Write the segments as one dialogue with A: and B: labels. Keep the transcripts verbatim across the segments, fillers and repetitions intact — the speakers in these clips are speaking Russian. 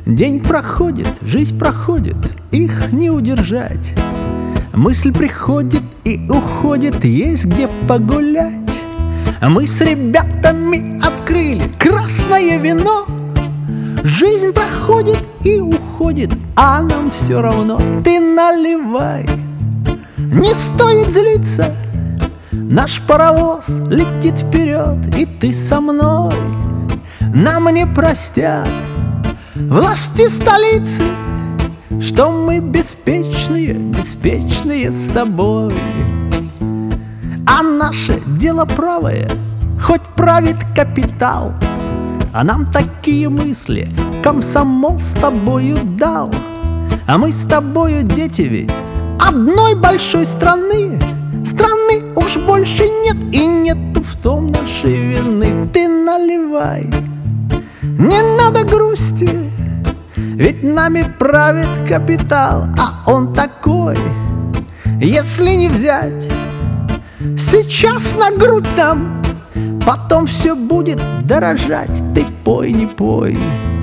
A: День проходит, жизнь проходит, их не удержать. Мысль приходит и уходит, есть где погулять. Мы с ребятами открыли красное вино. Жизнь проходит и уходит, а нам все равно. Ты наливай, не стоит злиться. Наш паровоз летит вперед, и ты со мной. Нам не простят власти столицы, что мы беспечные, беспечные с тобой. А наше дело правое, хоть правит капитал, а нам такие мысли комсомол с тобою дал. А мы с тобою дети ведь одной большой страны. Страны уж больше нет, и нету в том нашей вины. Ты наливай, не надо грусти, ведь нами правит капитал, а он такой. Если не взять сейчас на грудь нам, потом все будет дорожать. Ты пой, не пой.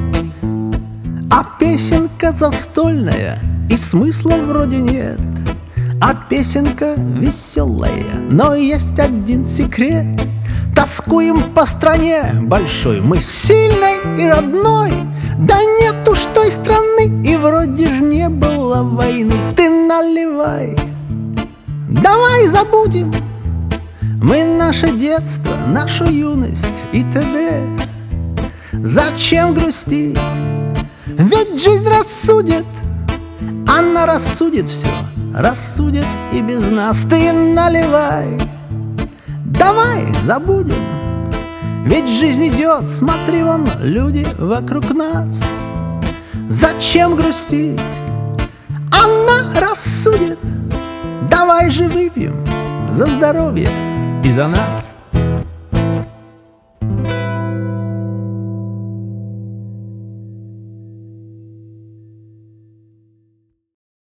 A: А песенка застольная, и смысла вроде нет. А песенка веселая, но есть один секрет. Тоскуем по стране большой, мы сильной и родной. Да нет уж той страны, и вроде ж не было войны. Ты наливай, давай забудем мы наше детство, нашу юность и т.д. Зачем грустить? Ведь жизнь рассудит. Она рассудит все, рассудит и без нас. Ты наливай, давай забудем, ведь жизнь идет, смотри, вон люди вокруг нас. Зачем грустить? Она рассудит. Давай же выпьем за здоровье и за нас.